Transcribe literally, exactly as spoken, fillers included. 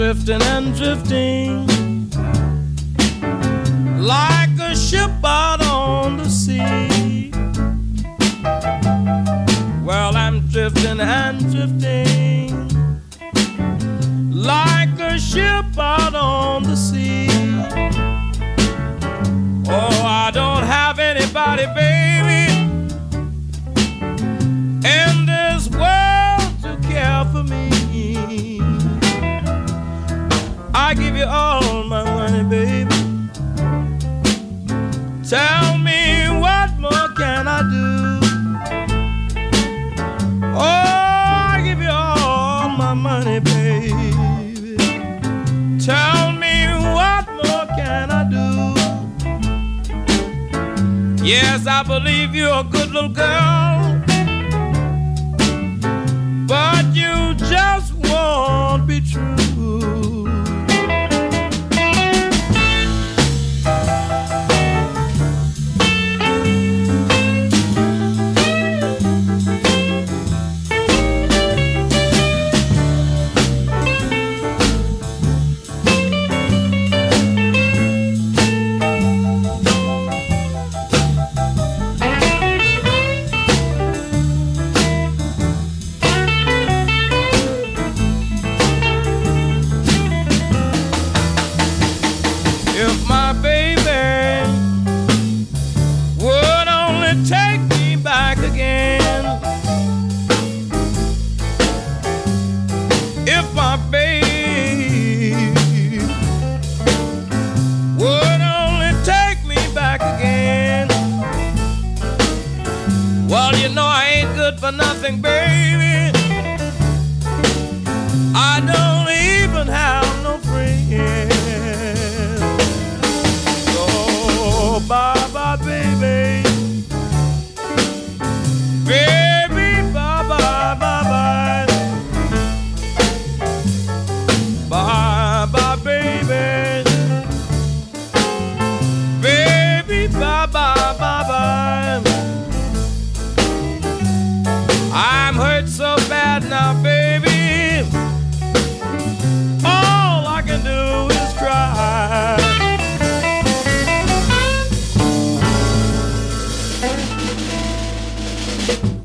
drifting and drifting like a ship out on the sea. Well, I'm drifting and drifting like a ship out on the sea. Oh, I don't have anybody, baby, in this world to care for me. I give you all my money, baby. Tell me, what more can I do? Oh, I give you all my money, baby. Tell me, what more can I do? Yes, I believe you're a good little girl, but you just won't be true. If my baby would only take me back again, if my baby would only take me back again. Well, you know I ain't good for nothing, baby. I don't even have no friends. Bye bye, baby. Baby, bye bye, bye bye. Bye bye, baby. Baby, bye bye, bye bye. I'm hurt so bad now, baby. All I can do is cry. Thank you.